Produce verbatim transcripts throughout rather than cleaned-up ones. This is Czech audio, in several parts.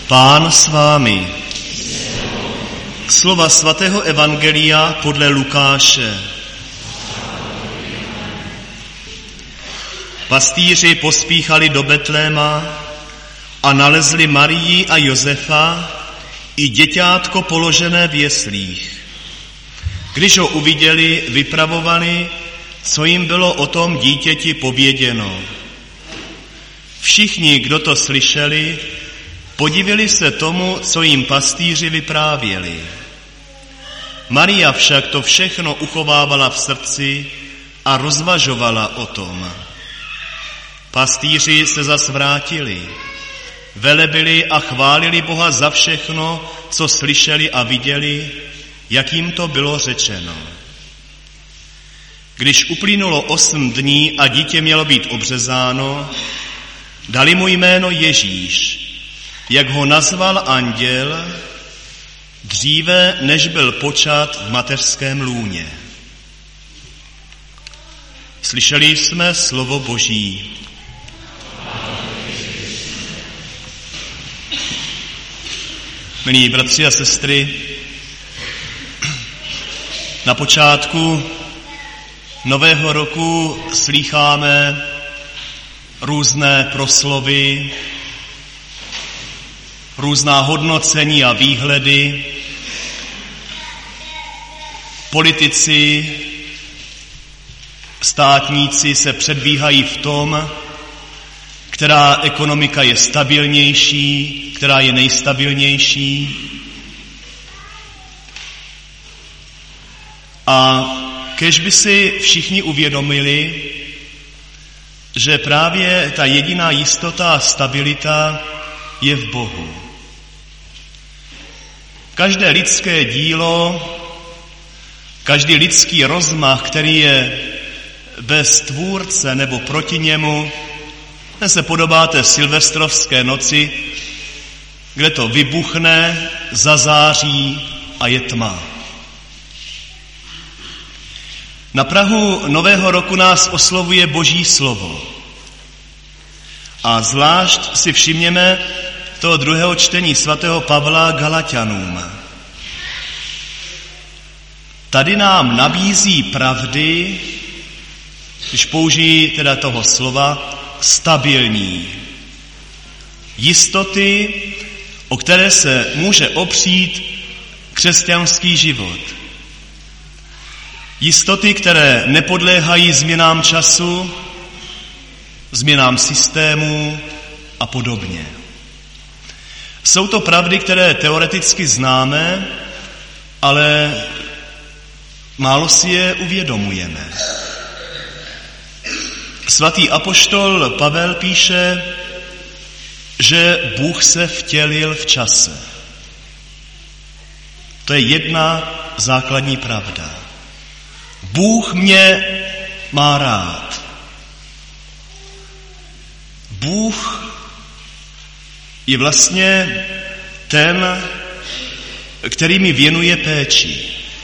Pán s vámi. Slova svatého evangelia podle Lukáše. Pastýři pospíchali do Betléma a nalezli Marii a Josefa i děťátko položené v jeslích. Když ho uviděli, vypravovali, co jim bylo o tom dítěti pověděno. Všichni, kdo to slyšeli, podivili se tomu, co jim pastýři vyprávěli. Maria však to všechno uchovávala v srdci a rozvažovala o tom. Pastýři se zas vrátili, velebili a chválili Boha za všechno, co slyšeli a viděli, jak jim to bylo řečeno. Když uplynulo osm dní a dítě mělo být obřezáno, dali mu jméno Ježíš, jak ho nazval anděl, dříve, než byl počat v mateřském lůně. Slyšeli jsme slovo Boží. Milí bratři a sestry, na počátku nového roku slýcháme různé proslovy, různá hodnocení a výhledy. Politici, státníci se předbíhají v tom, která ekonomika je stabilnější, která je nejstabilnější. A kéž by si všichni uvědomili, že právě ta jediná jistota a stabilita je v Bohu. Každé lidské dílo, každý lidský rozmach, který je bez tvůrce nebo proti němu, ten se podobá té silvestrovské noci, kde to vybuchne, zazáří a je tma. Na prahu nového roku nás oslovuje Boží slovo. A zvlášť si všimněme toho druhého čtení svatého Pavla Galatianům. Tady nám nabízí pravdy, když použijí teda toho slova, stabilní. Jistoty, o které se může opřít křesťanský život. Jistoty, které nepodléhají změnám času, změnám systému a podobně. Jsou to pravdy, které teoreticky známe, ale málo si je uvědomujeme. Svatý apoštol Pavel píše, že Bůh se vtělil v čase. To je jedna základní pravda. Bůh mě má rád. Bůh je vlastně ten, který mi věnuje péči.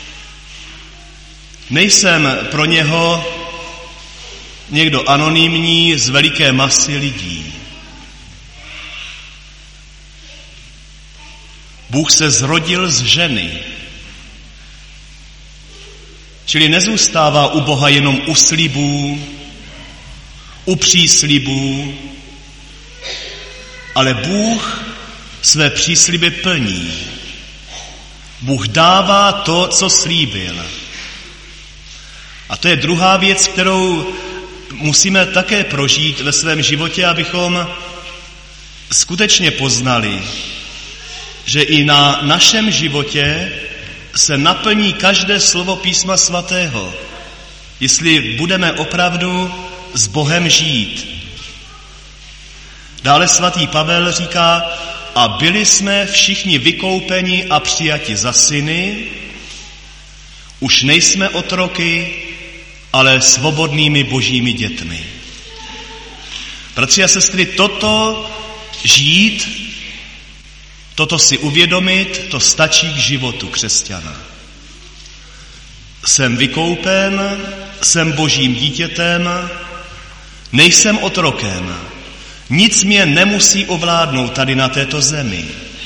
Nejsem pro něho někdo anonymní z veliké masy lidí. Bůh se zrodil z ženy. Čili nezůstává u Boha jenom u slibů, u příslibů, ale Bůh své přísliby plní. Bůh dává to, co slíbil. A to je druhá věc, kterou musíme také prožít ve svém životě, abychom skutečně poznali, že i na našem životě se naplní každé slovo Písma svatého, jestli budeme opravdu s Bohem žít. Dále svatý Pavel říká, a byli jsme všichni vykoupeni a přijati za syny, už nejsme otroky, ale svobodnými božími dětmi. Bratři a sestry, toto žít, toto si uvědomit, to stačí k životu křesťana. Jsem vykoupen, jsem božím dítětem, nejsem otrokem. Nic mě nemusí ovládnout tady na této zemi.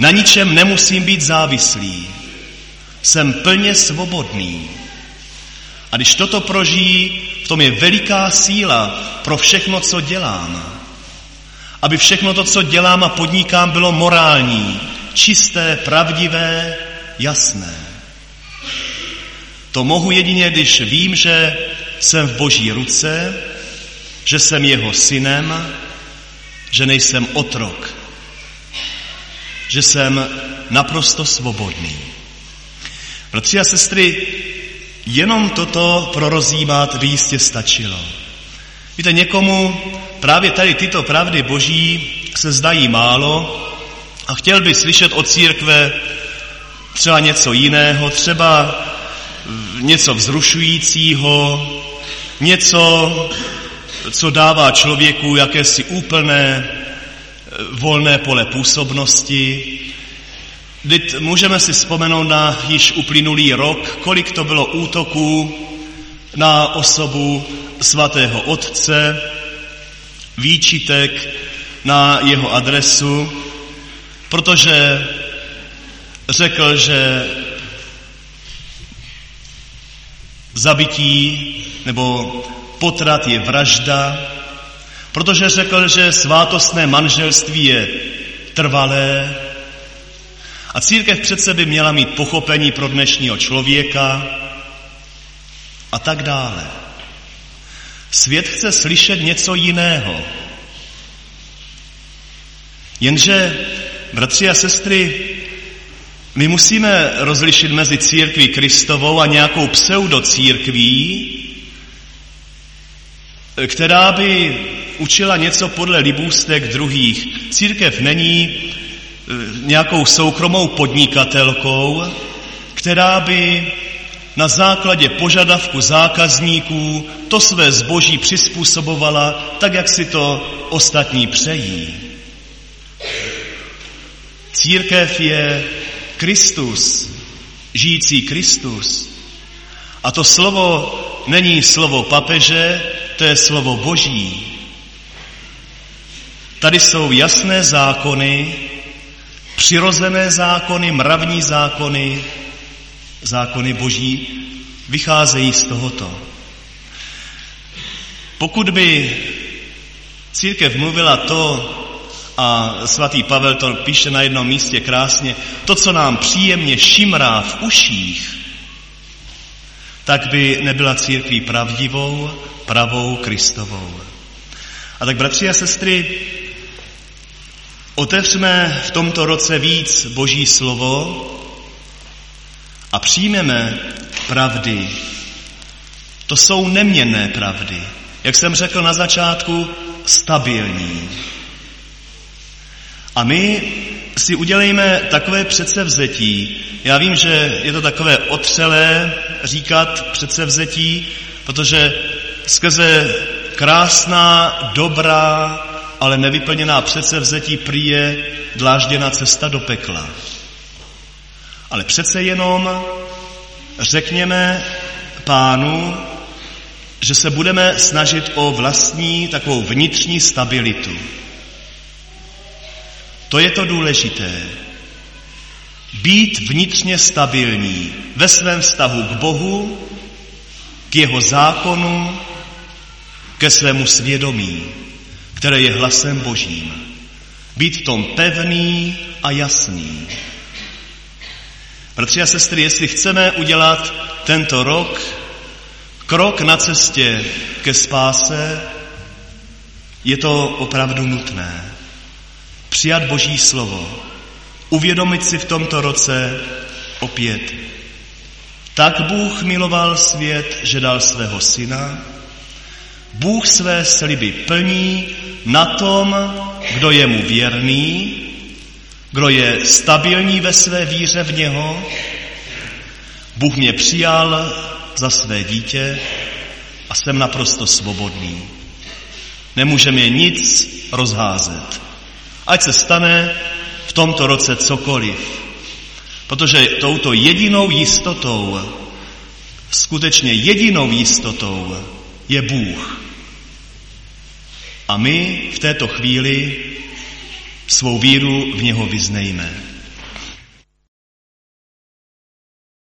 Na ničem nemusím být závislý. Jsem plně svobodný. A když toto prožijí, v tom je veliká síla pro všechno, co dělám. Aby všechno to, co dělám a podnikám, bylo morální, čisté, pravdivé, jasné. To mohu jedině, když vím, že jsem v Boží ruce, že jsem jeho synem, že nejsem otrok, že jsem naprosto svobodný. Bratři a sestry, jenom toto prorozímat by jistě stačilo. Víte, někomu právě tady tyto pravdy Boží se zdají málo a chtěl by slyšet od církve třeba něco jiného, třeba něco vzrušujícího, něco, co dává člověku jakési úplné volné pole působnosti. Vždyť můžeme si vzpomenout na již uplynulý rok, kolik to bylo útoků na osobu svatého otce, výčitek na jeho adresu, protože řekl, že zabití nebo potrat je vražda, protože řekl, že svátostné manželství je trvalé a církev přece by měla mít pochopení pro dnešního člověka a tak dále. Svět chce slyšet něco jiného. Jenže, bratři a sestry, my musíme rozlišit mezi církví Kristovou a nějakou pseudocírkví, která by učila něco podle libůstek druhých. Církev není nějakou soukromou podnikatelkou, která by na základě požadavku zákazníků to své zboží přizpůsobovala tak, jak si to ostatní přejí. Církev je Kristus, žijící Kristus. A to slovo není slovo papeže, to je slovo Boží. Tady jsou jasné zákony, přirozené zákony, mravní zákony, zákony Boží vycházejí z tohoto. Pokud by církev mluvila to, a svatý Pavel to píše na jednom místě krásně, to, co nám příjemně šimrá v uších, tak by nebyla církví pravdivou, pravou, Kristovou. A tak, bratři a sestry, otevřme v tomto roce víc Boží slovo a přijmeme pravdy. To jsou neměnné pravdy. Jak jsem řekl na začátku, stabilní. A my si udělejme takové předsevzetí. Já vím, že je to takové otřelé říkat předsevzetí, protože skrze krásná, dobrá, ale nevyplněná předsevzetí prý je dlážděná cesta do pekla. Ale přece jenom řekněme Pánu, že se budeme snažit o vlastní takovou vnitřní stabilitu. To je to důležité. Být vnitřně stabilní ve svém vztahu k Bohu, k jeho zákonu, ke svému svědomí, které je hlasem Božím. Být v tom pevný a jasný. Bratři a sestry, jestli chceme udělat tento rok krok na cestě ke spáse, je to opravdu nutné. Přijat Boží slovo, uvědomit si v tomto roce opět. Tak Bůh miloval svět, že dal svého syna. Bůh své sliby plní na tom, kdo je mu věrný, kdo je stabilní ve své víře v něho. Bůh mě přijal za své dítě a jsem naprosto svobodný. Nemůže mě nic rozházet. Ať se stane v tomto roce cokoliv. Protože touto jedinou jistotou, skutečně jedinou jistotou je Bůh. A my v této chvíli svou víru v něho vyznejme.